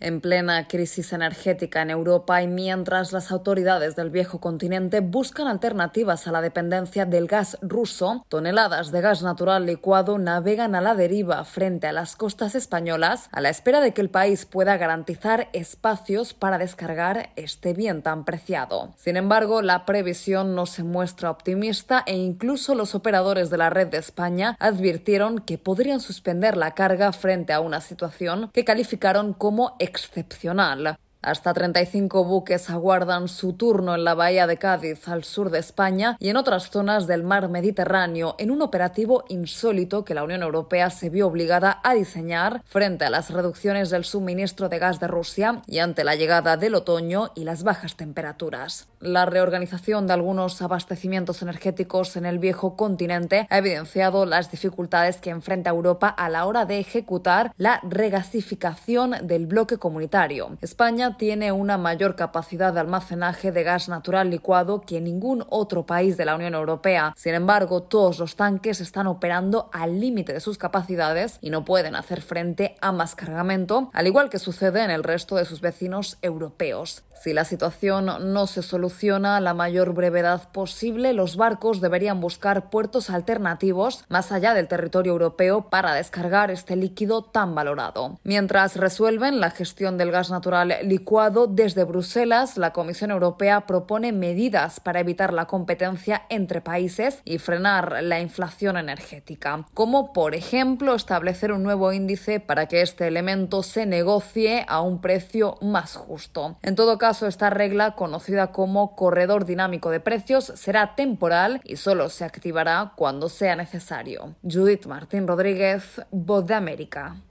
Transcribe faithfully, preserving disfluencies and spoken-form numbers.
En plena crisis energética en Europa y mientras las autoridades del viejo continente buscan alternativas a la dependencia del gas ruso, toneladas de gas natural licuado navegan a la deriva frente a las costas españolas a la espera de que el país pueda garantizar espacios para descargar este bien tan preciado. Sin embargo, la previsión no se muestra optimista e incluso los operadores de la red de España advirtieron que podrían suspender la carga frente a una situación que calificaron como excepcional. Hasta treinta y cinco buques aguardan su turno en la bahía de Cádiz, al sur de España, y en otras zonas del mar Mediterráneo, en un operativo insólito que la Unión Europea se vio obligada a diseñar frente a las reducciones del suministro de gas de Rusia y ante la llegada del otoño y las bajas temperaturas. La reorganización de algunos abastecimientos energéticos en el viejo continente ha evidenciado las dificultades que enfrenta Europa a la hora de ejecutar la regasificación del bloque comunitario. España tiene una mayor capacidad de almacenaje de gas natural licuado que ningún otro país de la Unión Europea. Sin embargo, todos los tanques están operando al límite de sus capacidades y no pueden hacer frente a más cargamento, al igual que sucede en el resto de sus vecinos europeos. Si la situación no se soluciona a la mayor brevedad posible, los barcos deberían buscar puertos alternativos más allá del territorio europeo para descargar este líquido tan valorado. Mientras resuelven la gestión del gas natural licuado, desde Bruselas, la Comisión Europea propone medidas para evitar la competencia entre países y frenar la inflación energética, como por ejemplo establecer un nuevo índice para que este elemento se negocie a un precio más justo. En todo caso, esta regla, conocida como corredor dinámico de precios, será temporal y solo se activará cuando sea necesario. Judith Martín Rodríguez, Voz de América.